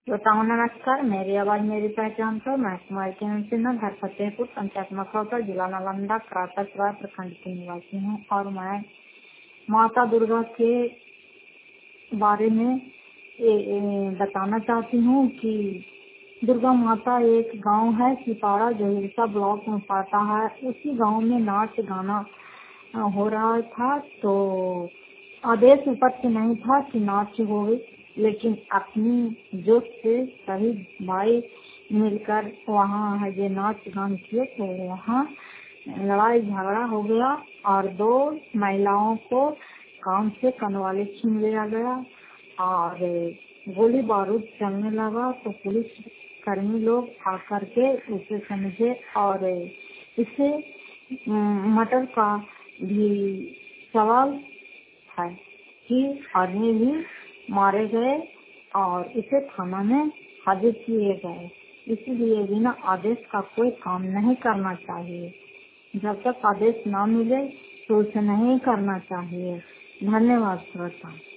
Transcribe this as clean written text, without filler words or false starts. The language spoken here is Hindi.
श्रोताओं नमस्कार। मेरी आवाज मेरी पहचान पर मैं कुमारी किरण सिन्हा, घर फतेहपुर, पंचायत मखौटा, जिला नालंदा, काकतपुर प्रखंड की निवासी हूँ। और मैं माता दुर्गा के बारे में बताना चाहती हूँ कि दुर्गा माता एक गांव है सिपाड़ा, जो हिलसा ब्लॉक में पड़ता है। उसी गांव में नाच गाना हो रहा था, तो आदेश ऊपर से नहीं था कि नाच हो, लेकिन अपनी जोश से सभी भाई मिलकर वहाँ है जो नाच गान किए, तो वहाँ लड़ाई झगड़ा हो गया और 2 महिलाओं को कान से कनवाली छीन लिया गया और गोली बारूद चलने लगा। तो पुलिस कर्मी लोग आकर के उसे समझे और इसे मर्डर का भी सवाल है कि आदमी भी मारे गए और इसे थाना में हाजिर किए गए। इसलिए बिना आदेश का कोई काम नहीं करना चाहिए। जब तक आदेश ना मिले तो उसे नहीं करना चाहिए। धन्यवाद श्रोता।